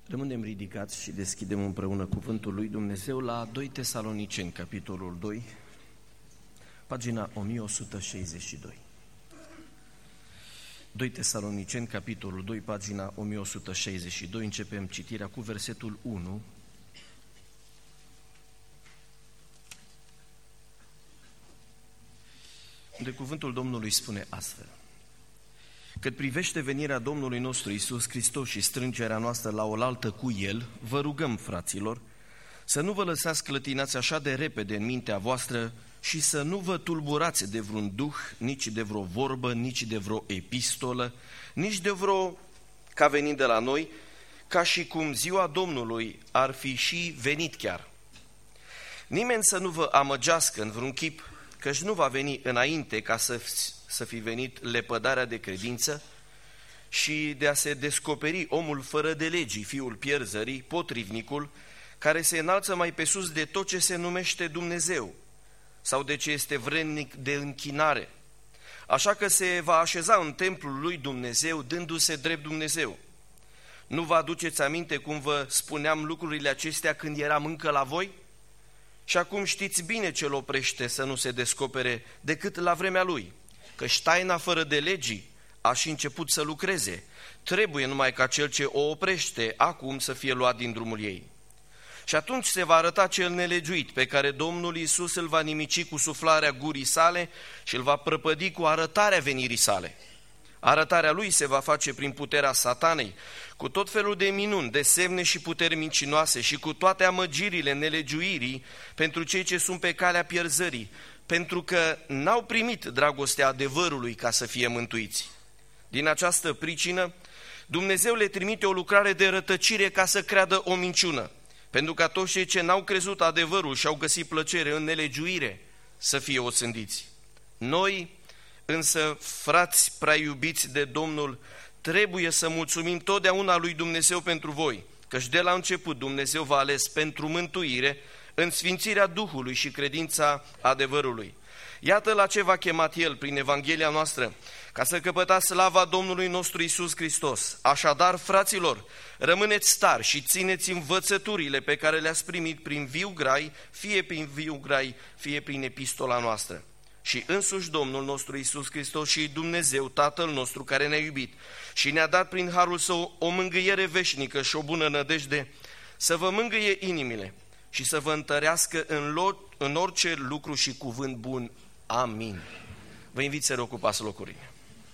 Rămânem ridicați și deschidem împreună cuvântul lui Dumnezeu la 2 Tesaloniceni, capitolul 2, pagina 1162. 2 Tesaloniceni, capitolul 2, pagina 1162, începem citirea cu versetul 1. Unde cuvântul Domnului spune astfel: Cât privește venirea Domnului nostru Iisus Hristos și strângerea noastră la oaltă cu El, vă rugăm, fraților, să nu vă lăsați clătinați așa de repede în mintea voastră și să nu vă tulburați de vreun duh, nici de vreo vorbă, nici de vreo epistolă, nici de vreo ca venind de la noi, ca și cum ziua Domnului ar fi și venit chiar. Nimeni să nu vă amăgească în vreun chip, căci nu va veni înainte ca să fi venit lepădarea de credință și de a se descoperi omul fără de legii, fiul pierzării, potrivnicul, care se înalță mai pe sus de tot ce se numește Dumnezeu sau de ce este vrednic de închinare. Așa că se va așeza în templul lui Dumnezeu, dându-se drept Dumnezeu. Nu vă aduceți aminte cum vă spuneam lucrurile acestea când eram încă la voi? Și acum știți bine ce îl oprește să nu se descopere decât la vremea lui, căci taina fără de legii a și început să lucreze. Trebuie numai ca cel ce o oprește acum să fie luat din drumul ei. Și atunci se va arăta cel nelegiuit, pe care Domnul Iisus îl va nimici cu suflarea gurii sale și îl va prăpădi cu arătarea venirii sale. Arătarea lui se va face prin puterea satanei, cu tot felul de minuni, de semne și puteri mincinoase și cu toate amăgirile nelegiuirii pentru cei ce sunt pe calea pierzării, pentru că n-au primit dragostea adevărului ca să fie mântuiți. Din această pricină, Dumnezeu le trimite o lucrare de rătăcire ca să creadă o minciună, pentru ca toți cei ce n-au crezut adevărul și au găsit plăcere în nelegiuire să fie osândiți. Noi, însă, frați prea iubiți de Domnul, trebuie să mulțumim totdeauna lui Dumnezeu pentru voi, căci de la început Dumnezeu v-a ales pentru mântuire, în sfințirea Duhului și credința adevărului. Iată la ce v-a chemat El prin Evanghelia noastră, ca să căpătați slava Domnului nostru Iisus Hristos. Așadar, fraților, rămâneți tari și țineți învățăturile pe care le-ați primit prin viu grai, fie prin viu grai, fie prin epistola noastră. Și însuși Domnul nostru Iisus Hristos și Dumnezeu, Tatăl nostru care ne-a iubit și ne-a dat prin harul Său o mângâiere veșnică și o bună nădejde, să vă mângâie inimile și să vă întărească în orice lucru și cuvânt bun. Amin. Vă invit să reocupați locurile.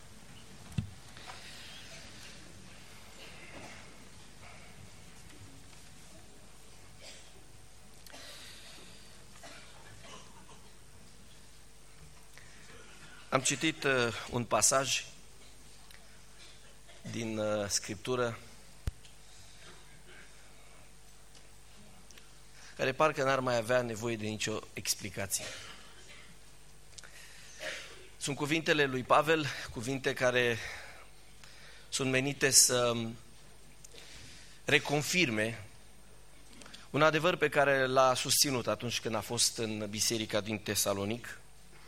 Am citit un pasaj din Scriptură care parcă n-ar mai avea nevoie de nicio explicație. Sunt cuvintele lui Pavel, cuvinte care sunt menite să reconfirme un adevăr pe care l-a susținut atunci când a fost în biserica din Tesalonic,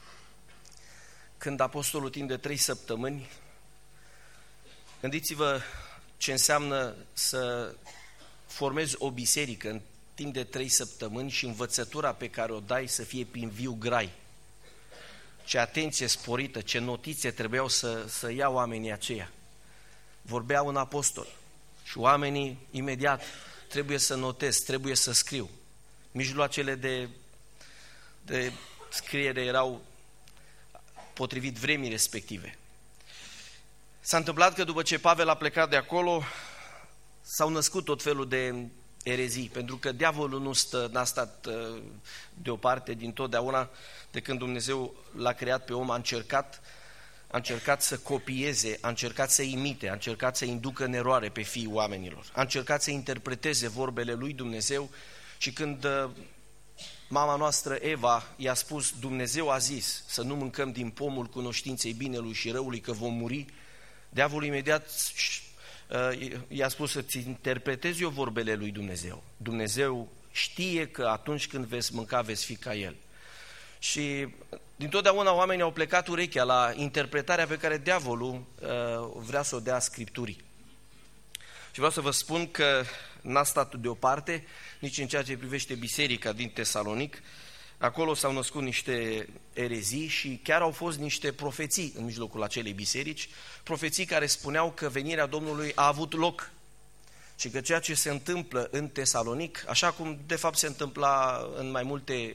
când apostolul timp de 3 săptămâni, gândiți-vă ce înseamnă să formezi o biserică în timp de 3 săptămâni și învățătura pe care o dai să fie prin viu grai. Ce atenție sporită, ce notițe trebuiau să ia oamenii aceia. Vorbea un apostol și oamenii imediat trebuie să notez, trebuie să scriu. Mijloacele de scriere erau potrivit vremii respective. S-a întâmplat că după ce Pavel a plecat de acolo, s-au născut tot felul de erezii, pentru că diavolul n-a stat deoparte dintotdeauna. De când Dumnezeu l-a creat pe om, a încercat să copieze, a încercat să imite, a încercat să inducă în eroare pe fiii oamenilor, a încercat să interpreteze vorbele lui Dumnezeu. Și când mama noastră Eva i-a spus, Dumnezeu a zis să nu mâncăm din pomul cunoștinței binelui și răului, că vom muri, diavolul imediat i-a spus să-ți interpretezi eu vorbele lui Dumnezeu. Dumnezeu știe că atunci când veți mânca, veți fi ca El. Și dintotdeauna oamenii au plecat urechea la interpretarea pe care diavolul vrea să o dea Scripturii. Și vreau să vă spun că n-a stat deoparte, nici în ceea ce privește biserica din Tesalonic. Acolo s-au născut niște erezii și chiar au fost niște profeții în mijlocul acelei biserici, profeții care spuneau că venirea Domnului a avut loc și că ceea ce se întâmplă în Tesalonic, așa cum de fapt se întâmpla în mai multe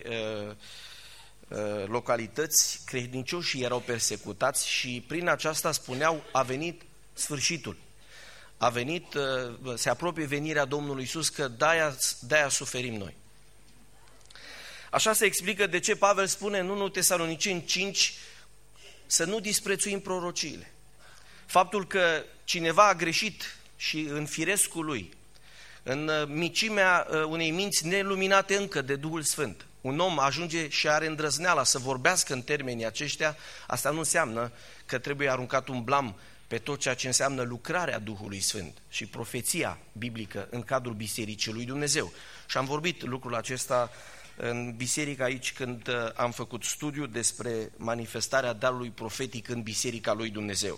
localități, credincioșii erau persecutați și prin aceasta spuneau a venit sfârșitul. A venit, se apropie venirea Domnului Iisus, că de-aia suferim noi. Așa se explică de ce Pavel spune în 1 Tesaloniceni 5 să nu disprețuim prorociile. Faptul că cineva a greșit și în firescul lui, în micimea unei minți neluminate încă de Duhul Sfânt, un om ajunge și are îndrăzneala să vorbească în termenii aceștia, asta nu înseamnă că trebuie aruncat un blam pe tot ceea ce înseamnă lucrarea Duhului Sfânt și profeția biblică în cadrul Bisericii lui Dumnezeu. Și am vorbit lucrul acesta în biserică aici când am făcut studiu despre manifestarea darului profetic în Biserica lui Dumnezeu.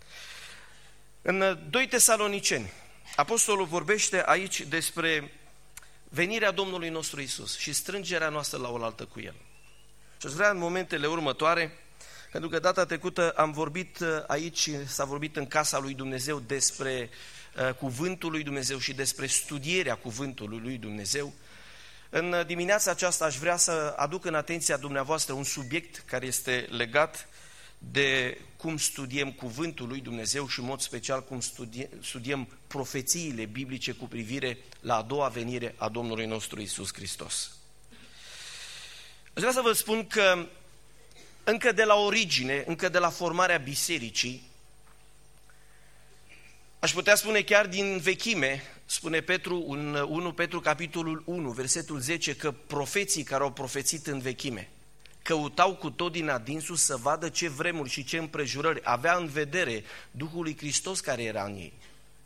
În 2 Tesaloniceni, apostolul vorbește aici despre venirea Domnului nostru Iisus și strângerea noastră la oaltă cu El. Și aș vrea în momentele următoare, pentru că data trecută am vorbit aici, s-a vorbit în casa lui Dumnezeu despre cuvântul lui Dumnezeu și despre studierea cuvântului lui Dumnezeu. În dimineața aceasta aș vrea să aduc în atenția dumneavoastră un subiect care este legat de cum studiem cuvântul lui Dumnezeu și în mod special cum studiem profețiile biblice cu privire la a doua venire a Domnului nostru Iisus Hristos. Aș vrea să vă spun că încă de la origine, încă de la formarea bisericii, aș putea spune chiar din vechime, spune Petru, în 1 Petru capitolul 1, versetul 10, că profeții care au profețit în vechime căutau cu tot din adinsul să vadă ce vremuri și ce împrejurări avea în vedere Duhul lui Hristos care era în ei.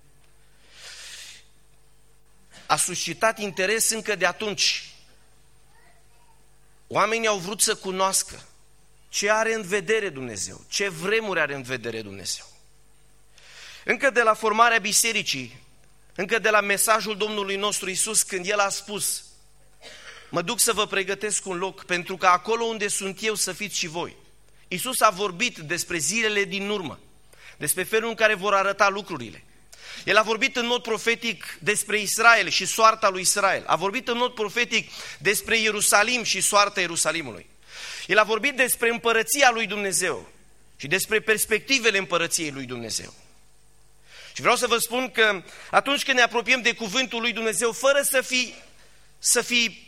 A suscitat interes încă de atunci. Oamenii au vrut să cunoască ce are în vedere Dumnezeu, ce vremuri are în vedere Dumnezeu. Încă de la formarea bisericii, încă de la mesajul Domnului nostru Iisus, când El a spus: mă duc să vă pregătesc un loc, pentru că acolo unde sunt eu să fiți și voi. Iisus a vorbit despre zilele din urmă, despre felul în care vor arăta lucrurile. El a vorbit în mod profetic despre Israel și soarta lui Israel. A vorbit în mod profetic despre Ierusalim și soarta Ierusalimului. El a vorbit despre împărăția lui Dumnezeu și despre perspectivele împărăției lui Dumnezeu. Și vreau să vă spun că atunci când ne apropiem de cuvântul lui Dumnezeu, fără să fi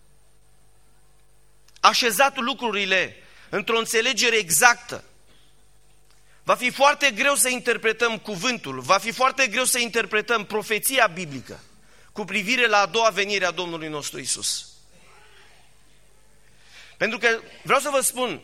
așezat lucrurile într-o înțelegere exactă, va fi foarte greu să interpretăm cuvântul, va fi foarte greu să interpretăm profeția biblică cu privire la a doua venire a Domnului nostru Iisus. Pentru că vreau să vă spun,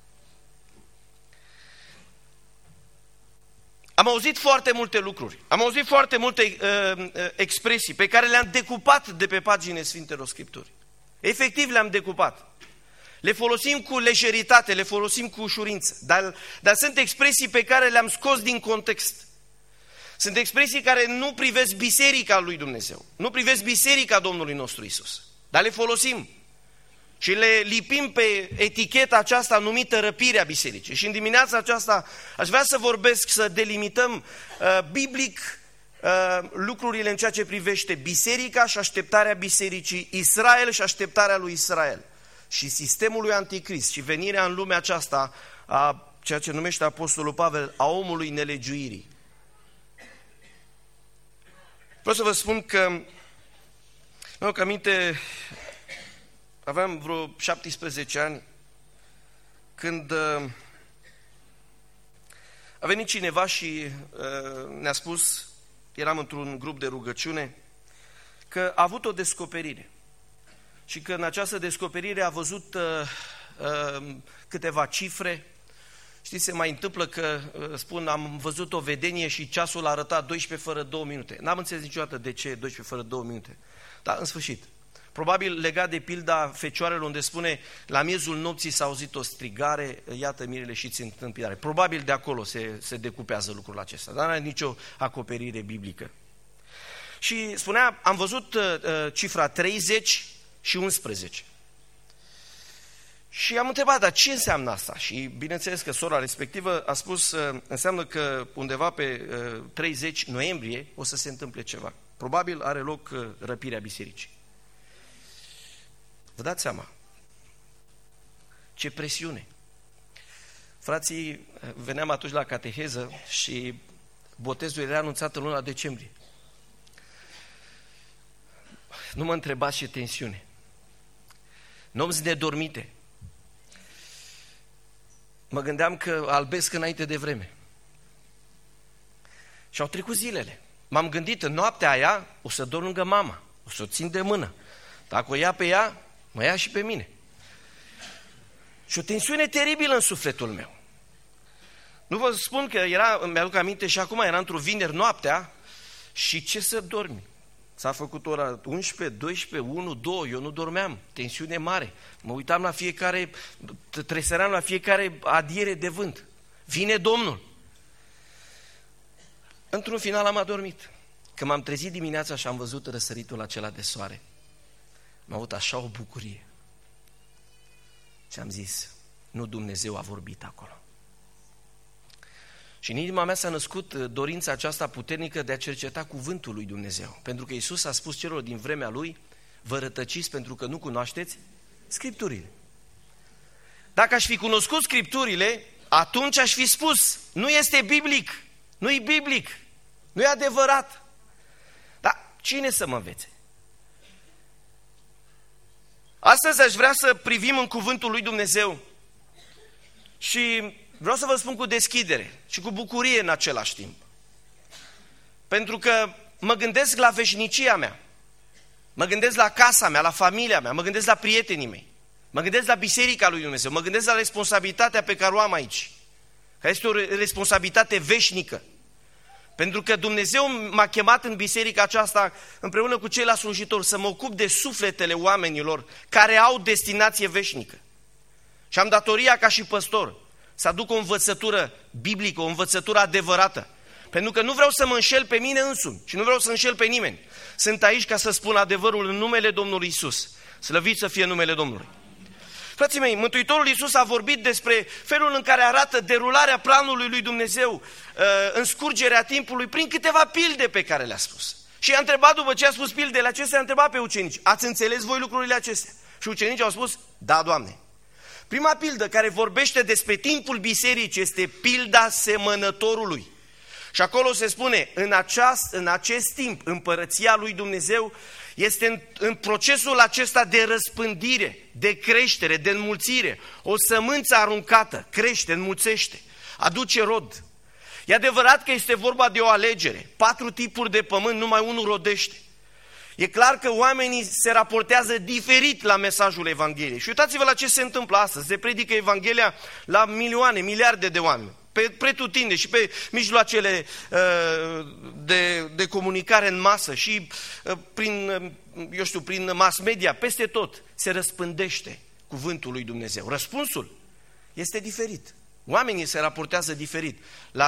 am auzit foarte multe lucruri, am auzit foarte multe expresii pe care le-am decupat de pe paginile Sfintelor Scripturi. Efectiv le-am decupat. Le folosim cu lejeritate, le folosim cu ușurință, dar sunt expresii pe care le-am scos din context. Sunt expresii care nu privesc biserica lui Dumnezeu, nu privesc biserica Domnului nostru Iisus, dar le folosim și le lipim pe eticheta aceasta numită răpirea bisericii. Și în dimineața aceasta aș vrea să vorbesc, să delimităm biblic lucrurile în ceea ce privește biserica și așteptarea bisericii, Israel și așteptarea lui Israel și sistemul lui Anticrist și venirea în lumea aceasta a ceea ce numește Apostolul Pavel a omului nelegiuirii. Vreau să vă spun că mi-am aminte, aveam vreo 17 ani când a venit cineva și ne-a spus, eram într-un grup de rugăciune, că a avut o descoperire și că în această descoperire a văzut câteva cifre. Știți, se mai întâmplă că spun, am văzut o vedenie și ceasul a arătat 12 fără 2 minute. N-am înțeles niciodată de ce 12 fără 2 minute. Dar în sfârșit, probabil legat de pilda fecioarelor unde spune la miezul nopții s-a auzit o strigare, iată mirele și ți întâmpinare. Probabil de acolo se decupează lucrul acesta, dar nu are nicio acoperire biblică. și spunea, am văzut cifra 30 și 11. Și am întrebat, dar ce înseamnă asta? Și bineînțeles că sora respectivă a spus, înseamnă că undeva pe 30 noiembrie o să se întâmple ceva. Probabil are loc răpirea bisericii. Vă dați seama? Ce presiune! Frații, veneam atunci la cateheză și botezul era anunțat în luna decembrie. Nu mă întrebați ce tensiune. Nopți nedormite. Mă gândeam că albesc înainte de vreme. Și au trecut zilele. M-am gândit, în noaptea aia o să dorm lângă mama, o să o țin de mână. Dacă o ia pe ea, mă ia și pe mine. Și o tensiune teribilă în sufletul meu. Nu vă spun că mi-aduc aminte și acum, era într-o vineri noaptea și ce să dormi? S-a făcut ora 11, 12, 1, 2, eu nu dormeam, tensiune mare. Mă uitam la fiecare, treseram la fiecare adiere de vânt. Vine Domnul. Într-un final am adormit. Când m-am trezit dimineața și am văzut răsăritul acela de soare, m-a avut așa o bucurie. Și am zis, nu Dumnezeu a vorbit acolo. Și în inima mea s-a născut dorința aceasta puternică de a cerceta cuvântul lui Dumnezeu. Pentru că Iisus a spus celor din vremea Lui, vă rătăciți pentru că nu cunoașteți Scripturile. Dacă aș fi cunoscut Scripturile, atunci aș fi spus, nu este biblic, nu-i biblic, nu-i adevărat. Dar cine să mă învețe? Astăzi aș vrea să privim în cuvântul lui Dumnezeu și vreau să vă spun cu deschidere și cu bucurie în același timp. Pentru că mă gândesc la veșnicia mea, mă gândesc la casa mea, la familia mea, mă gândesc la prietenii mei, mă gândesc la biserica lui Dumnezeu, mă gândesc la responsabilitatea pe care o am aici, care este o responsabilitate veșnică. Pentru că Dumnezeu m-a chemat în biserica aceasta împreună cu ceilalți slujitori să mă ocup de sufletele oamenilor care au destinație veșnică. Și am datoria ca și păstor să aduc o învățătură biblică, o învățătură adevărată. Pentru că nu vreau să mă înșel pe mine însumi și nu vreau să înșel pe nimeni. Sunt aici ca să spun adevărul în numele Domnului Iisus. Slăvit să fie numele Domnului. Frații mei, Mântuitorul Iisus a vorbit despre felul în care arată derularea planului lui Dumnezeu în scurgerea timpului prin câteva pilde pe care le-a spus. Și i-a întrebat, după ce a spus pildele acestea, a întrebat pe ucenici, ați înțeles voi lucrurile acestea? Și ucenicii au spus, da, Doamne. Prima pildă care vorbește despre timpul bisericii este pilda semănătorului. Și acolo se spune, în acest timp, împărăția lui Dumnezeu este în procesul acesta de răspândire, de creștere, de înmulțire. O sămânță aruncată crește, înmulțește, aduce rod. E adevărat că este vorba de o alegere. 4 tipuri de pământ, numai unul rodește. E clar că oamenii se raportează diferit la mesajul Evangheliei. Și uitați-vă la ce se întâmplă astăzi. Se predică Evanghelia la milioane, miliarde de oameni. Pe pretutinde și pe mijloacele de comunicare în masă și prin mass media, peste tot se răspândește cuvântul lui Dumnezeu. Răspunsul este diferit. Oamenii se raportează diferit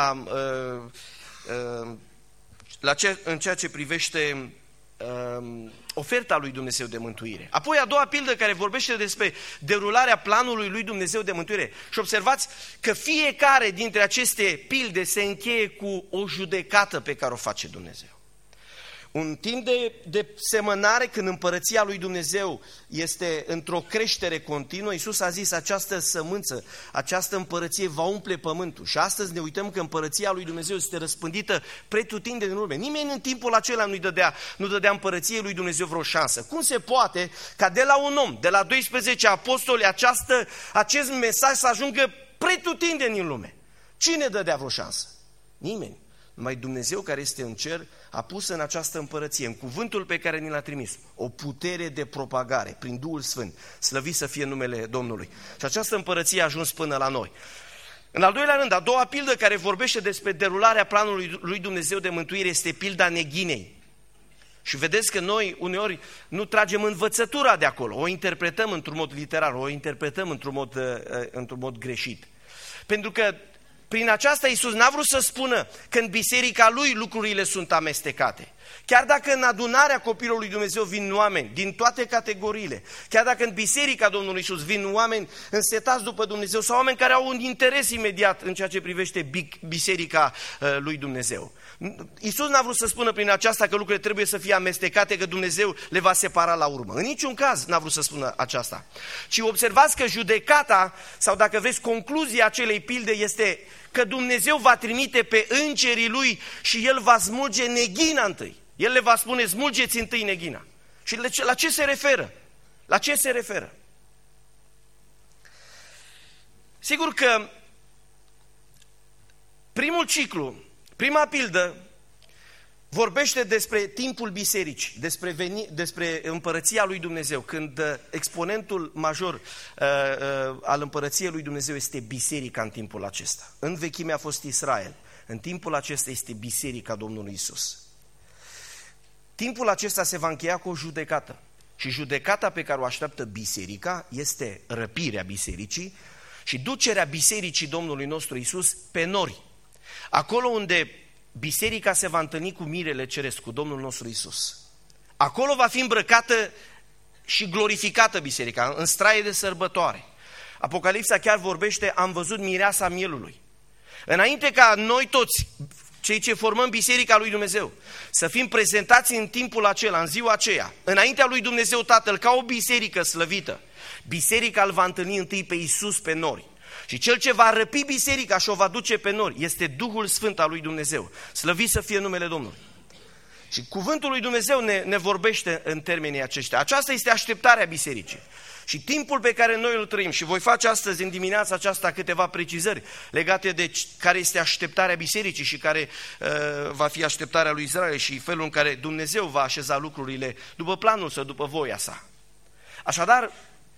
în ceea ce privește oferta lui Dumnezeu de mântuire. Apoi a doua pildă care vorbește despre derularea planului lui Dumnezeu de mântuire. Și observați că fiecare dintre aceste pilde se încheie cu o judecată pe care o face Dumnezeu. Un timp de semănare, când împărăția lui Dumnezeu este într-o creștere continuă, Iisus a zis, această sămânță, această împărăție va umple pământul. Și astăzi ne uităm că împărăția lui Dumnezeu este răspândită pretutindeni în lume. Nimeni în timpul acela nu dădea împărăției lui Dumnezeu vreo șansă. Cum se poate ca de la un om, de la 12 apostoli, acest mesaj să ajungă pretutindeni în lume? Cine dădea vreo șansă? Nimeni. Numai Dumnezeu care este în cer a pus în această împărăție, în cuvântul pe care ni l-a trimis, o putere de propagare prin Duhul Sfânt. Slăvit să fie numele Domnului. Și această împărăție a ajuns până la noi. În al doilea rând, a doua pildă care vorbește despre derularea planului lui Dumnezeu de mântuire este pilda neghinei. Și vedeți că noi uneori nu tragem învățătura de acolo, o interpretăm într-un mod literar, o interpretăm într-un mod greșit. Pentru că prin aceasta Iisus n-a vrut să spună că în biserica lui lucrurile sunt amestecate, Chiar dacă în adunarea copilului lui Dumnezeu vin oameni din toate categoriile, chiar dacă în biserica Domnului Iisus vin oameni însetați după Dumnezeu sau oameni care au un interes imediat în ceea ce privește biserica lui Dumnezeu. Iisus n-a vrut să spună prin aceasta că lucrurile trebuie să fie amestecate, că Dumnezeu le va separa la urmă. În niciun caz n-a vrut să spună aceasta. Ci observați că judecata, sau dacă vreți concluzia acelei pilde, este că Dumnezeu va trimite pe îngerii Lui și El va smulge neghina întâi. El le va spune, smulgeți întâi neghina. Și la ce se referă? La ce se referă? Sigur că primul ciclu, prima pildă, vorbește despre timpul bisericii, despre împărăția lui Dumnezeu, când exponentul major al împărăției lui Dumnezeu este biserica în timpul acesta. În vechime a fost Israel, în timpul acesta este biserica Domnului Iisus. Timpul acesta se va încheia cu o judecată. Și judecata pe care o așteaptă biserica este răpirea bisericii și ducerea bisericii Domnului nostru Iisus pe nori. Acolo unde biserica se va întâlni cu mirele ceresc, cu Domnul nostru Iisus. Acolo va fi îmbrăcată și glorificată biserica, în straie de sărbătoare. Apocalipsa chiar vorbește, am văzut mireasa mielului. Înainte ca noi toți, cei ce formăm biserica lui Dumnezeu, să fim prezentați în timpul acela, în ziua aceea, înaintea lui Dumnezeu Tatăl, ca o biserică slăvită, biserica îl va întâlni întâi pe Iisus pe nori. Și cel ce va răpi biserica și o va duce pe nori este Duhul Sfânt al lui Dumnezeu. Slăvit să fie numele Domnului. Și cuvântul lui Dumnezeu ne vorbește în termenii aceștia. Aceasta este așteptarea bisericii. Și timpul pe care noi îl trăim, și voi face astăzi în dimineața aceasta câteva precizări legate de care este așteptarea bisericii și care va fi așteptarea lui Israel și felul în care Dumnezeu va așeza lucrurile după planul său, după voia sa. Așadar,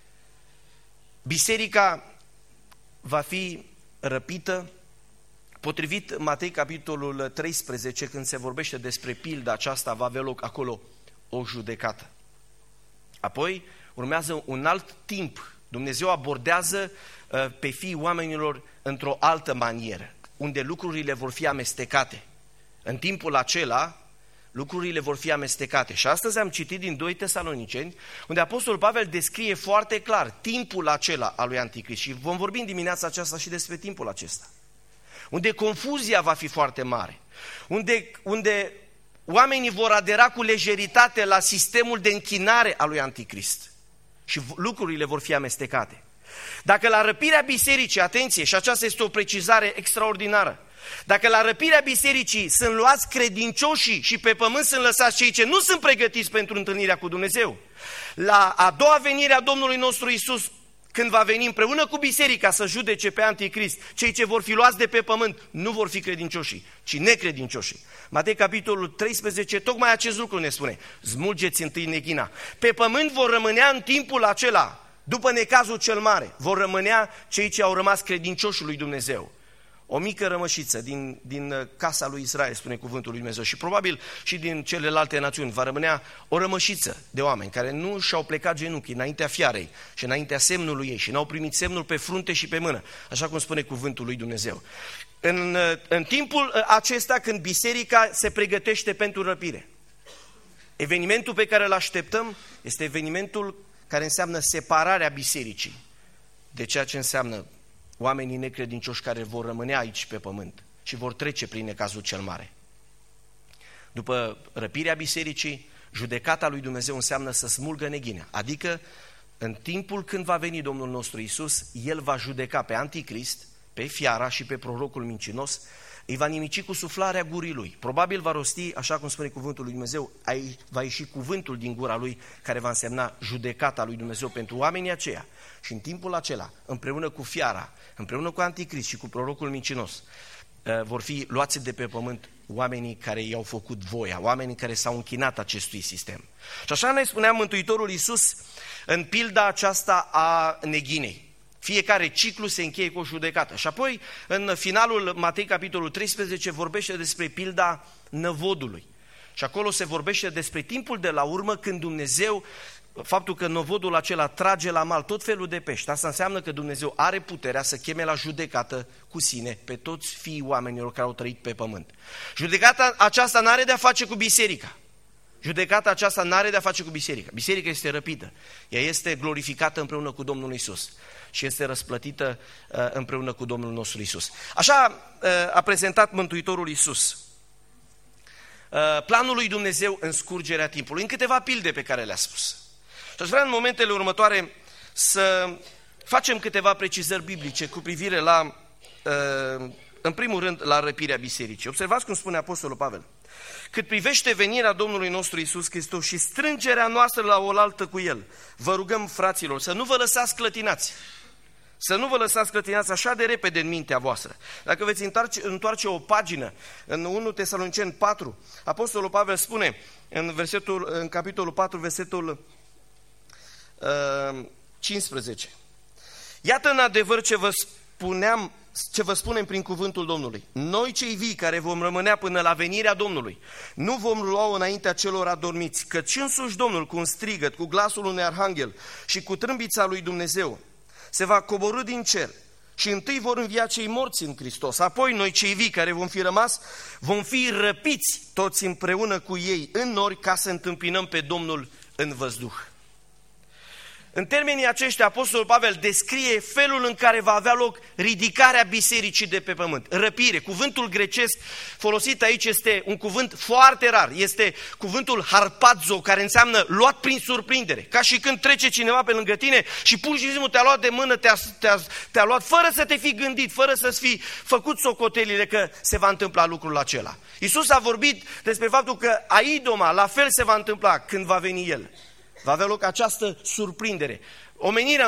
biserica va fi răpită, potrivit Matei capitolul 13, când se vorbește despre pilda aceasta, va avea loc acolo o judecată. Apoi urmează un alt timp. Dumnezeu abordează pe fiii oamenilor într-o altă manieră, unde lucrurile vor fi amestecate. În timpul acela, lucrurile vor fi amestecate. Și astăzi am citit din 2 Tesaloniceni, unde Apostolul Pavel descrie foarte clar timpul acela al lui Anticrist. Și vom vorbi în dimineața aceasta și despre timpul acesta. Unde confuzia va fi foarte mare. Unde oamenii vor adera cu lejeritate la sistemul de închinare al lui Anticrist. Și lucrurile vor fi amestecate. Dacă la răpirea bisericii, atenție, și aceasta este o precizare extraordinară, dacă la răpirea bisericii sunt luați credincioșii și pe pământ sunt lăsați cei ce nu sunt pregătiți pentru întâlnirea cu Dumnezeu, la a doua venire a Domnului nostru Iisus, când va veni împreună cu biserica să judece pe Anticrist, cei ce vor fi luați de pe pământ nu vor fi credincioșii, ci necredincioșii. Matei capitolul 13, tocmai acest lucru ne spune. Smulgeți întâi neghina. Pe pământ vor rămânea în timpul acela, după necazul cel mare, vor rămânea cei ce au rămas credincioși lui Dumnezeu. O mică rămășiță din casa lui Israel, spune cuvântul lui Dumnezeu, și probabil și din celelalte națiuni va rămânea o rămășiță de oameni care nu și-au plecat genunchii înaintea fiarei și înaintea semnului ei și n-au primit semnul pe frunte și pe mână, așa cum spune cuvântul lui Dumnezeu. În timpul acesta, când biserica se pregătește pentru răpire, evenimentul pe care îl așteptăm este evenimentul care înseamnă separarea bisericii de ceea ce înseamnă oamenii necredincioși care vor rămâne aici pe pământ și vor trece prin necazul cel mare. După răpirea bisericii, judecata lui Dumnezeu înseamnă să smulgă neghinea, adică în timpul când va veni Domnul nostru Iisus, El va judeca pe Anticrist, pe fiara și pe prorocul mincinos, îi va nimici cu suflarea gurii lui. Probabil va rosti, așa cum spune cuvântul lui Dumnezeu, va ieși cuvântul din gura lui care va însemna judecata lui Dumnezeu pentru oamenii aceia. Și în timpul acela, împreună cu fiara, împreună cu Anticrist și cu prorocul mincinos, vor fi luați de pe pământ oamenii care i-au făcut voia, oamenii care s-au închinat acestui sistem. Și așa ne spunea Mântuitorul Iisus în pilda aceasta a neghinei. Fiecare ciclu se încheie cu o judecată. Și apoi, în finalul Matei, capitolul 13, vorbește despre pilda năvodului. Și acolo se vorbește despre timpul de la urmă când Dumnezeu faptul că novodul acela trage la mal tot felul de pești, asta înseamnă că Dumnezeu are puterea să cheme la judecată cu sine pe toți fiii oamenilor care au trăit pe pământ. Judecata aceasta n-are de-a face cu biserica. Judecata aceasta n-are de-a face cu biserica. Biserica este răpită. Ea este glorificată împreună cu Domnul Iisus și este răsplătită împreună cu Domnul nostru Iisus. Așa a prezentat Mântuitorul Iisus planul lui Dumnezeu în scurgerea timpului, în câteva pilde pe care le-a spus. Și aș vrea în momentele următoare să facem câteva precizări biblice cu privire la, în primul rând, la răpirea bisericii. Observați cum spune Apostolul Pavel. Cât privește venirea Domnului nostru Iisus Hristos și strângerea noastră la oaltă cu El, vă rugăm, fraților, să nu vă lăsați clătinați. Să nu vă lăsați clătinați așa de repede în mintea voastră. Dacă veți întoarce o pagină în 1 Tesaloniceni 4, Apostolul Pavel spune în capitolul 4, versetul 15. Iată în adevăr ce vă spunem prin cuvântul Domnului. Noi cei vii care vom rămânea până la venirea Domnului, nu vom lua înaintea celor adormiți, căci însuși Domnul cu un strigăt, cu glasul unui arhanghel și cu trâmbița lui Dumnezeu se va coborî din cer și întâi vor învia cei morți în Hristos. Apoi noi cei vii care vom fi rămas, vom fi răpiți toți împreună cu ei în nori ca să întâmpinăm pe Domnul în văzduh. În termenii aceștia, Apostolul Pavel descrie felul în care va avea loc ridicarea bisericii de pe pământ. Răpire. Cuvântul grecesc folosit aici este un cuvânt foarte rar. Este cuvântul harpazo, care înseamnă luat prin surprindere. Ca și când trece cineva pe lângă tine și pur și simplu te-a luat de mână, te-a luat fără să te fi gândit, fără să-ți fi făcut socotelile că se va întâmpla lucrul acela. Iisus a vorbit despre faptul că aidoma la fel se va întâmpla când va veni El. Va avea loc această surprindere. Omenirea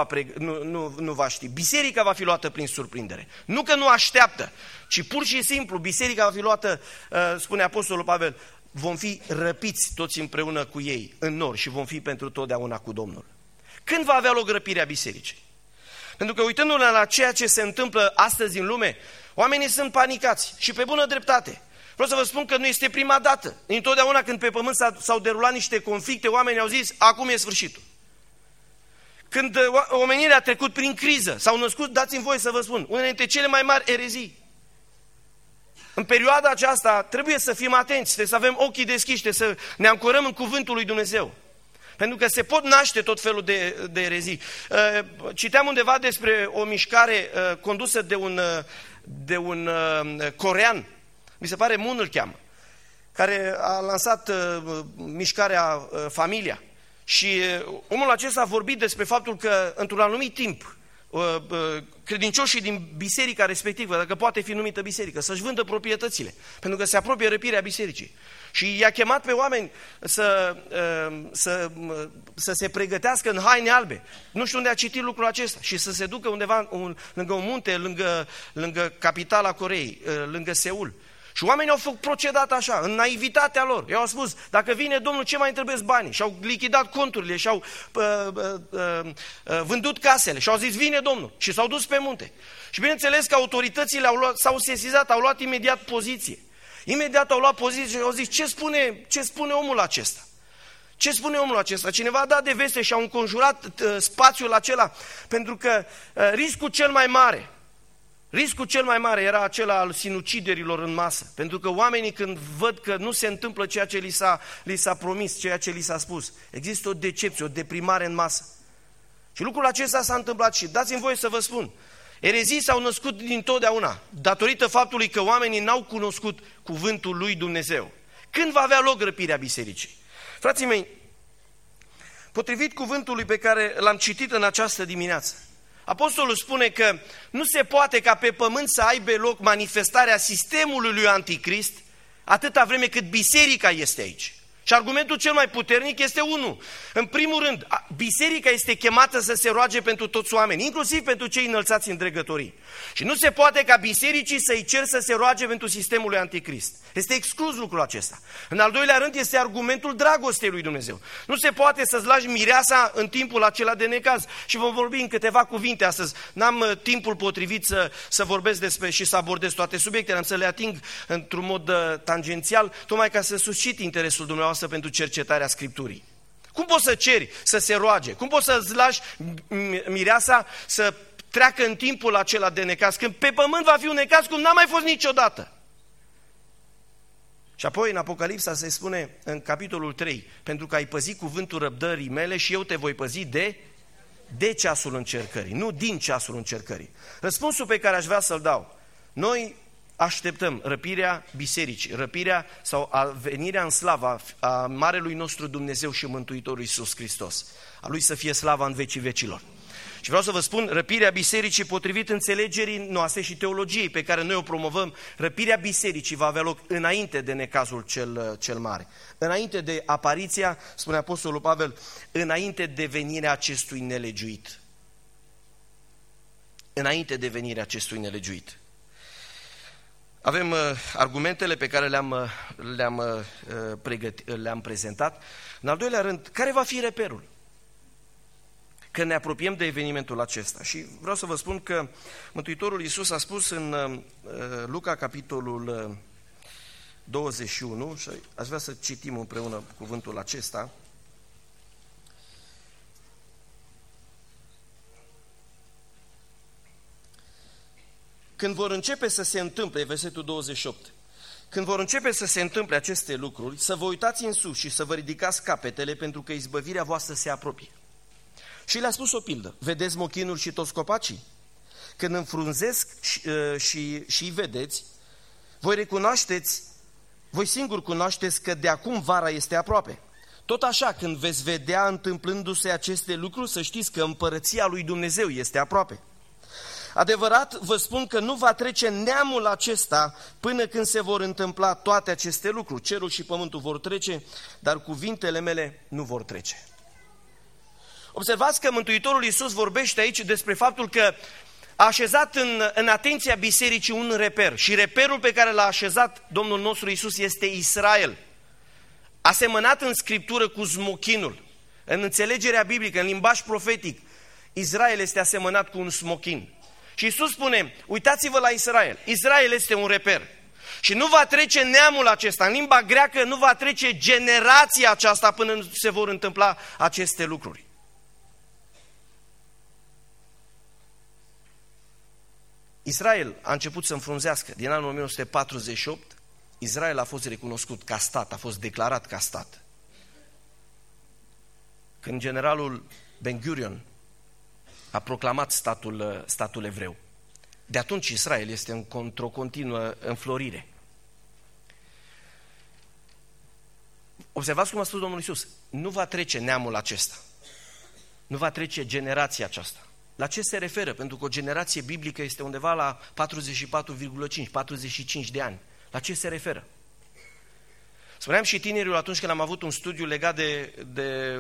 nu va ști. Biserica va fi luată prin surprindere. Nu că nu așteaptă, ci pur și simplu biserica va fi luată, spune Apostolul Pavel, vom fi răpiți toți împreună cu ei în nori și vom fi pentru totdeauna cu Domnul. Când va avea loc răpirea bisericii? Pentru că uitându-ne la ceea ce se întâmplă astăzi în lume, oamenii sunt panicați și pe bună dreptate. Vreau să vă spun că nu este prima dată. Întotdeauna când pe pământ s-au derulat niște conflicte, oamenii au zis, acum e sfârșitul. Când omenirea a trecut prin criză, s-au născut, dați-mi voie să vă spun, unele dintre cele mai mari erezii. În perioada aceasta trebuie să fim atenți, trebuie să avem ochii deschiși, trebuie să ne ancorăm în cuvântul lui Dumnezeu. Pentru că se pot naște tot felul de erezii. Citeam undeva despre o mișcare condusă de un corean, mi se pare Moon îl cheamă, care a lansat mișcarea Familia. Și omul acesta a vorbit despre faptul că într-un anumit timp credincioșii din biserica respectivă, dacă poate fi numită biserică, să-și vândă proprietățile, pentru că se apropie răpirea bisericii. Și i-a chemat pe oameni să se pregătească în haine albe. Nu știu unde a citit lucrul acesta. Și să se ducă undeva lângă un munte, lângă capitala Coreei, lângă Seul. Și oamenii au procedat așa, în naivitatea lor. Ei au spus, dacă vine Domnul, ce mai trebuie banii? Și-au lichidat conturile, și-au vândut casele și au zis, vine Domnul. Și s-au dus pe munte. Și bineînțeles că autoritățile s-au sesizat, au luat imediat poziție. Imediat au luat poziție și au zis, ce spune omul acesta? Ce spune omul acesta? Cineva a dat de veste și au înconjurat spațiul acela, pentru că riscul cel mai mare era acela al sinuciderilor în masă. Pentru că oamenii când văd că nu se întâmplă ceea ce li s-a promis, ceea ce li s-a spus, există o decepție, o deprimare în masă. Și lucrul acesta s-a întâmplat și dați-mi voie să vă spun, erezii s-au născut dintotdeauna, datorită faptului că oamenii n-au cunoscut cuvântul lui Dumnezeu. Când va avea loc răpirea bisericii? Frații mei, potrivit cuvântului pe care l-am citit în această dimineață, Apostolul spune că nu se poate ca pe pământ să aibă loc manifestarea sistemului lui Anticrist atâta vreme cât biserica este aici. Și argumentul cel mai puternic este unul. În primul rând, biserica este chemată să se roage pentru toți oamenii, inclusiv pentru cei înălțați în dregătorii. Și nu se poate ca bisericii să-i cer să se roage pentru sistemul lui Anticrist. Este exclus lucrul acesta. În al doilea rând este argumentul dragostei lui Dumnezeu. Nu se poate să-ți lași mireasa în timpul acela de necaz. Și vom vorbi în câteva cuvinte astăzi. N-am timpul potrivit să vorbesc despre și să abordez toate subiectele, am să le ating într-un mod tangențial, tocmai ca să suscit interesul dumneavoastră pentru cercetarea Scripturii. Cum poți să ceri să se roage? Cum poți să-ți lași mireasa să treacă în timpul acela de necaz, când pe pământ va fi un necaz cum n-a mai fost niciodată? Și apoi în Apocalipsa se spune în capitolul 3, pentru că ai păzit cuvântul răbdării mele și eu te voi păzi de ceasul încercării, nu din ceasul încercării. Răspunsul pe care aș vrea să-l dau: noi așteptăm răpirea bisericii, răpirea sau venirea în slava a Marelui nostru Dumnezeu și Mântuitorul Iisus Hristos. A Lui să fie slava în vecii vecilor. Și vreau să vă spun, răpirea bisericii, potrivit înțelegerii noastre și teologiei pe care noi o promovăm, răpirea bisericii va avea loc înainte de necazul cel mare. Înainte de apariția, spune Apostolul Pavel, înainte de venirea acestui nelegiuit. Înainte de venirea acestui nelegiuit. Avem argumentele pe care le-am prezentat. În al doilea rând, care va fi reperul când ne apropiem de evenimentul acesta? Și vreau să vă spun că Mântuitorul Iisus a spus în Luca, capitolul 21, și aș vrea să citim împreună cuvântul acesta. Când vor începe să se întâmple, versetul 28, când vor începe să se întâmple aceste lucruri, să vă uitați în sus și să vă ridicați capetele, pentru că izbăvirea voastră se apropie. Și le-a spus o pildă: vedeți mochinul și toți copacii? Când înfrunzesc și vedeți, voi singuri cunoașteți că de acum vara este aproape. Tot așa, când veți vedea întâmplându-se aceste lucruri, să știți că împărăția lui Dumnezeu este aproape. Adevărat, vă spun că nu va trece neamul acesta până când se vor întâmpla toate aceste lucruri. Cerul și pământul vor trece, dar cuvintele mele nu vor trece. Observați că Mântuitorul Iisus vorbește aici despre faptul că a așezat în atenția bisericii un reper. Și reperul pe care l-a așezat Domnul nostru Iisus este Israel. Asemănat în Scriptură cu smochinul. În înțelegerea biblică, în limbaj profetic, Israel este asemănat cu un smochin. Și Iisus spune: uitați-vă la Israel. Israel este un reper. Și nu va trece neamul acesta, în limba greacă nu va trece generația aceasta până se vor întâmpla aceste lucruri. Israel a început să înfrunzească. Din anul 1948, Israel a fost recunoscut ca stat, a fost declarat ca stat. Când generalul Ben Gurion a proclamat statul evreu. De atunci Israel este într-o continuă înflorire. Observați cum a spus Domnul Iisus: nu va trece neamul acesta. Nu va trece generația aceasta. La ce se referă? Pentru că o generație biblică este undeva la 44,5-45 de ani. La ce se referă? Spuneam și tinerilor atunci când am avut un studiu legat de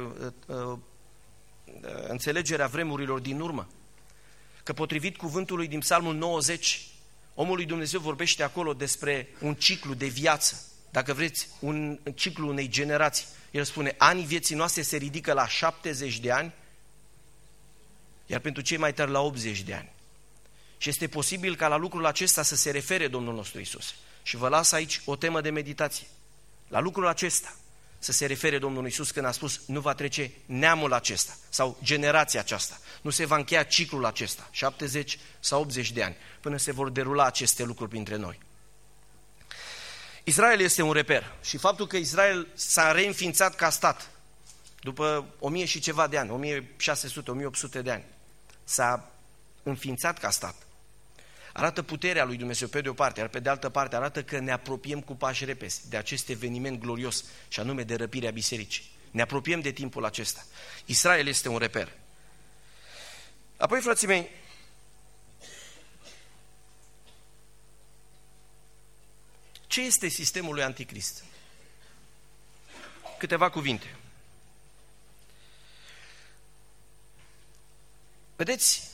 înțelegerea vremurilor din urmă, că potrivit cuvântului din Psalmul 90, omul lui Dumnezeu vorbește acolo despre un ciclu de viață. Dacă vreți, un ciclu unei generații. El spune: anii vieții noastre se ridică la 70 de ani, iar pentru cei mai tari la 80 de ani. Și este posibil ca la lucrul acesta să se refere Domnul nostru Iisus. Și vă las aici o temă de meditație. La lucrul acesta să se refere Domnul Iisus când a spus: nu va trece neamul acesta sau generația aceasta. Nu se va încheia ciclul acesta, 70 sau 80 de ani, până se vor derula aceste lucruri printre noi. Israel este un reper și faptul că Israel s-a reînființat ca stat după 1000 și ceva de ani, 1600, 1800 de ani, s-a înființat ca stat. Arată puterea lui Dumnezeu pe de o parte, iar pe de altă parte arată că ne apropiem cu pași repezi de acest eveniment glorios, și anume de răpirea bisericii. Ne apropiem de timpul acesta. Israel este un reper. Apoi, frații mei, ce este sistemul lui Anticrist? Câteva cuvinte. Vedeți,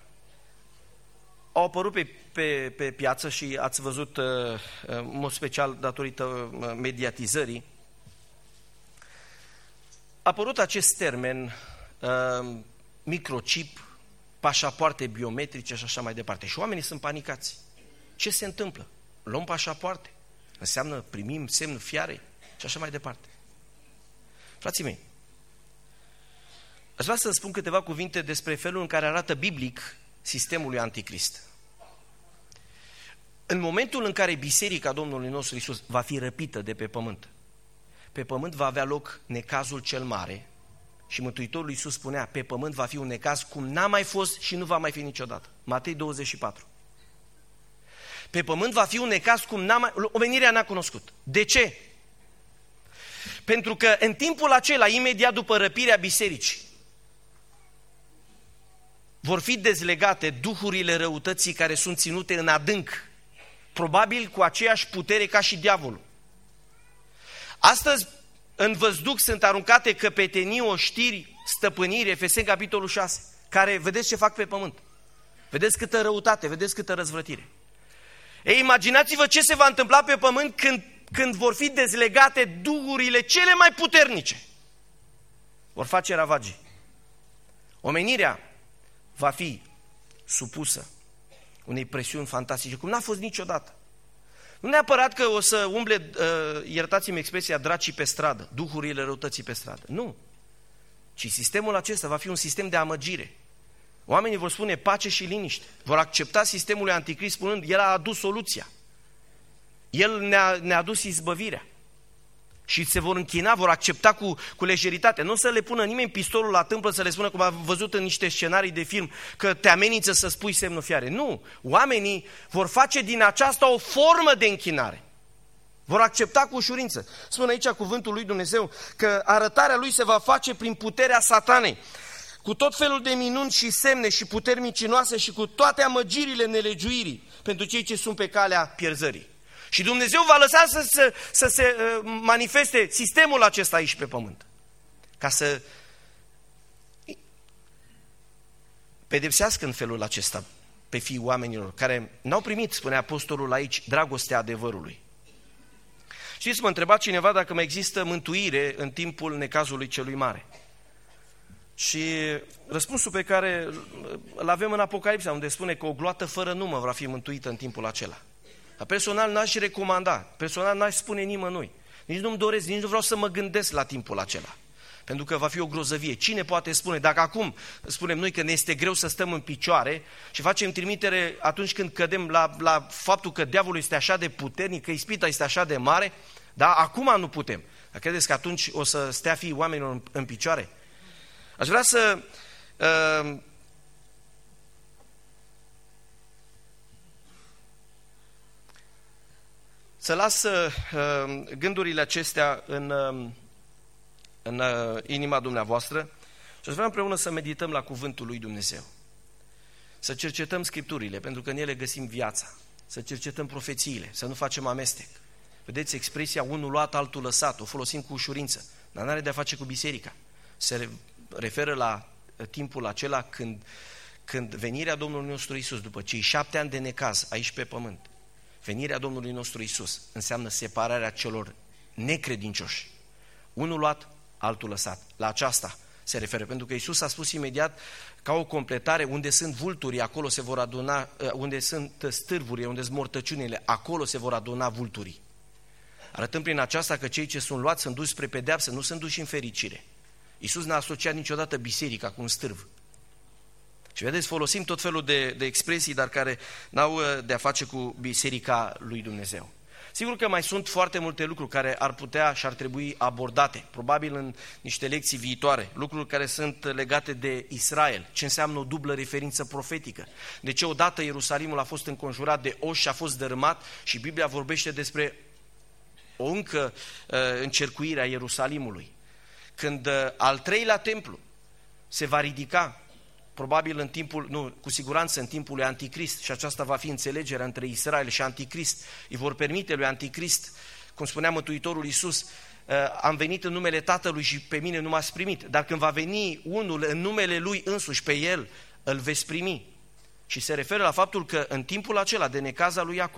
au apărut pe piață și ați văzut, în mod special datorită mediatizării, a apărut acest termen, microchip, pașapoarte biometrice și așa mai departe. Și oamenii sunt panicați. Ce se întâmplă? Luăm pașapoarte? Înseamnă primim semnul fiarei? Și așa mai departe. Frații mei, Aș vrea să spun câteva cuvinte despre felul în care arată biblic sistemul lui Anticrist. În momentul în care biserica Domnului nostru Iisus va fi răpită de pe pământ va avea loc necazul cel mare și Mântuitorul Iisus spunea, pe pământ va fi un necaz cum n-a mai fost și nu va mai fi niciodată. Matei 24. Pe pământ va fi un necaz cum omenirea n-a cunoscut. De ce? Pentru că în timpul acela, imediat după răpirea bisericii, vor fi dezlegate duhurile răutății care sunt ținute în adânc, probabil cu aceeași putere ca și diavolul. Astăzi, în văzduh sunt aruncate căpetenii, oștiri, stăpâniri, Efeseni capitolul 6, care vedeți ce fac pe pământ. Vedeți câtă răutate, vedeți câtă răzvrătire. Ei, imaginați-vă ce se va întâmpla pe pământ când vor fi dezlegate duhurile cele mai puternice. Vor face ravagii. Omenirea va fi supusă unei presiuni fantastice, cum n-a fost niciodată. Nu neapărat că o să umble, iertați-mi expresia, dracii pe stradă, duhurile răutății pe stradă. Nu. Ci sistemul acesta va fi un sistem de amăgire. Oamenii vor spune pace și liniște. Vor accepta sistemul lui Anticrist spunând, el a adus soluția. El ne-a adus izbăvirea. Și se vor închina, vor accepta cu lejeritate. Nu o să le pună nimeni pistolul la tâmplă să le spună, cum am văzut în niște scenarii de film, că te amenință să spui semnul fiare. Nu, oamenii vor face din aceasta o formă de închinare. Vor accepta cu ușurință. Spune aici cuvântul lui Dumnezeu că arătarea lui se va face prin puterea satanei, cu tot felul de minuni și semne și puteri mincinoase și cu toate amăgirile nelegiuirii pentru cei ce sunt pe calea pierzării. Și Dumnezeu va lăsa să se manifeste sistemul acesta aici pe pământ, ca să pedepsească în felul acesta pe fiii oamenilor care n-au primit, spune apostolul aici, dragostea adevărului. Știți, mă întreba cineva dacă mai există mântuire în timpul necazului celui mare. Și răspunsul pe care îl avem în Apocalipsa, unde spune că o gloată fără număr va fi mântuită în timpul acela. Dar personal n-aș recomanda, personal n-aș spune nimănui. Nici nu-mi doresc, nici nu vreau să mă gândesc la timpul acela. Pentru că va fi o grozăvie. Cine poate spune, dacă acum spunem noi că ne este greu să stăm în picioare și facem trimitere atunci când cădem la faptul că diavolul este așa de puternic, că ispita este așa de mare, dar acum nu putem. Dar credeți că atunci o să stea fiii oamenilor în picioare? Aș vrea să las gândurile acestea în inima dumneavoastră și aș vrea împreună să medităm la cuvântul lui Dumnezeu. Să cercetăm Scripturile, pentru că în ele găsim viața. Să cercetăm profețiile, să nu facem amestec. Vedeți expresia unul luat, altul lăsat, o folosim cu ușurință, dar nu are de-a face cu biserica. Se referă la timpul acela când venirea Domnului nostru Iisus, după cei 7 ani de necaz aici pe pământ, venirea Domnului nostru Iisus înseamnă separarea celor necredincioși. Unul luat, altul lăsat. La aceasta se referă, pentru că Iisus a spus imediat, ca o completare, unde sunt vulturii, acolo se vor aduna, unde sunt stârvurile, unde sunt mortăciunile, acolo se vor aduna vulturii. Arătând prin aceasta că cei ce sunt luați sunt duși spre pedeapsă, nu sunt duși în fericire. Iisus n-a asociat niciodată biserica cu un stârv. Și vedeți, folosim tot felul de expresii, dar care n-au de-a face cu biserica lui Dumnezeu. Sigur că mai sunt foarte multe lucruri care ar putea și ar trebui abordate, probabil în niște lecții viitoare, lucruri care sunt legate de Israel, ce înseamnă o dublă referință profetică. De ce odată Ierusalimul a fost înconjurat de oși și a fost dărâmat și Biblia vorbește despre o încă încercuire a Ierusalimului. Când al treilea templu se va ridica, probabil în timpul, cu siguranță în timpul lui Anticrist, și aceasta va fi înțelegerea între Israel și Anticrist, îi vor permite lui Anticrist, cum spunea Mântuitorul Iisus, am venit în numele Tatălui și pe mine nu m-ați primit, dar când va veni unul în numele lui însuși, pe el îl veți primi. Și se referă la faptul că în timpul acela de necaza lui Iacov,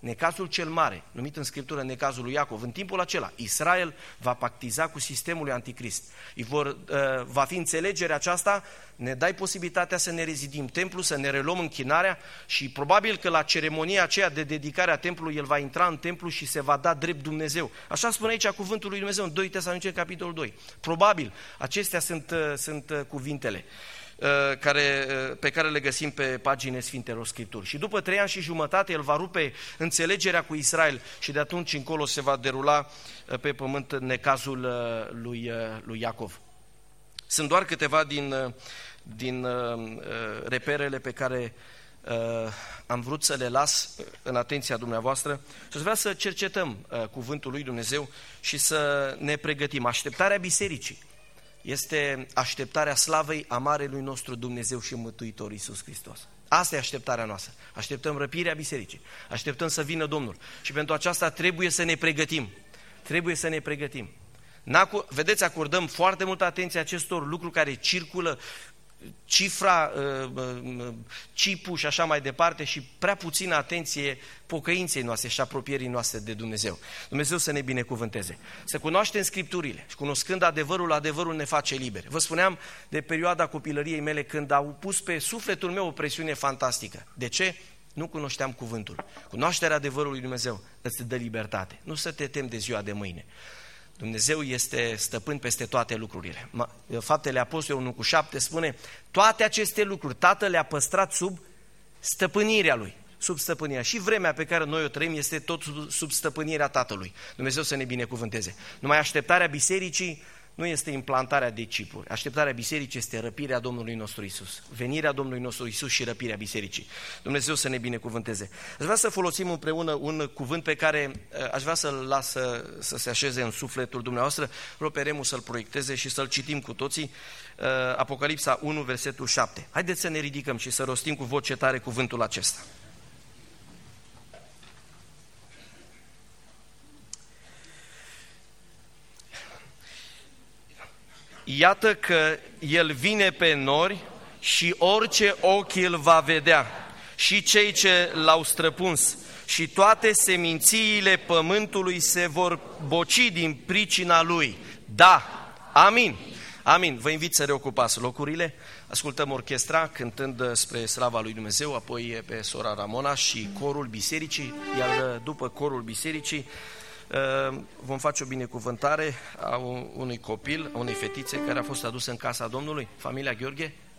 necazul cel mare, numit în Scriptură necazul lui Iacov, în timpul acela, Israel va pactiza cu sistemul lui Anticrist. Va fi înțelegerea aceasta, ne dai posibilitatea să ne rezidim templul, să ne reluăm închinarea și probabil că la ceremonia aceea de dedicare a templului, el va intra în templu și se va da drept Dumnezeu. Așa spune aici cuvântul lui Dumnezeu, în 2 Tesaloniceni, capitolul 2. Probabil, acestea sunt cuvintele pe care le găsim pe paginile Sfintelor Scripturi. Și după 3 ani și jumătate, el va rupe înțelegerea cu Israel și de atunci încolo se va derula pe pământ necazul lui Iacov. Sunt doar câteva din reperele pe care am vrut să le las în atenția dumneavoastră și aș vrea să cercetăm cuvântul lui Dumnezeu și să ne pregătim. Așteptarea bisericii este așteptarea slavei a Marelui nostru Dumnezeu și Mântuitor Iisus Hristos. Asta e așteptarea noastră. Așteptăm răpirea bisericii. Așteptăm să vină Domnul. Și pentru aceasta trebuie să ne pregătim. Trebuie să ne pregătim. Vedeți, acordăm foarte multă atenție acestor lucruri care circulă, cifra, chipul și așa mai departe și prea puțină atenție pocăinței noastre și apropierii noastre de Dumnezeu. Dumnezeu să ne binecuvânteze. Să cunoaștem Scripturile și cunoscând adevărul, adevărul ne face liberi. Vă spuneam de perioada copilăriei mele când au pus pe sufletul meu o presiune fantastică. De ce? Nu cunoșteam cuvântul. Cunoașterea adevărului lui Dumnezeu îți dă libertate. Nu să te temi de ziua de mâine. Dumnezeu este stăpân peste toate lucrurile. Faptele Apostolului 1:7 spune, toate aceste lucruri Tatăl le-a păstrat sub stăpânirea Lui. Sub stăpânirea. Și vremea pe care noi o trăim este tot sub stăpânirea Tatălui. Dumnezeu să ne binecuvânteze. Numai așteptarea bisericii nu este implantarea de chipuri. Așteptarea bisericii este răpirea Domnului nostru Iisus. Venirea Domnului nostru Iisus și răpirea bisericii. Dumnezeu să ne binecuvânteze. Aș vrea să folosim împreună un cuvânt pe care aș vrea să-l las să se așeze în sufletul dumneavoastră. Rog pe Remu să-l proiecteze și să-l citim cu toții. Apocalipsa 1, versetul 7. Haideți să ne ridicăm și să rostim cu voce tare cuvântul acesta. Iată că El vine pe nori și orice ochi îl va vedea, și cei ce l-au străpuns, și toate semințiile pământului se vor boci din pricina Lui. Da, amin, amin. Vă invit să reocupați locurile, ascultăm orchestra cântând spre slava lui Dumnezeu, apoi pe sora Ramona și corul bisericii, iar după corul bisericii vom face o binecuvântare a unui copil, a unei fetițe care a fost adusă în casa Domnului, familia Gheorghe.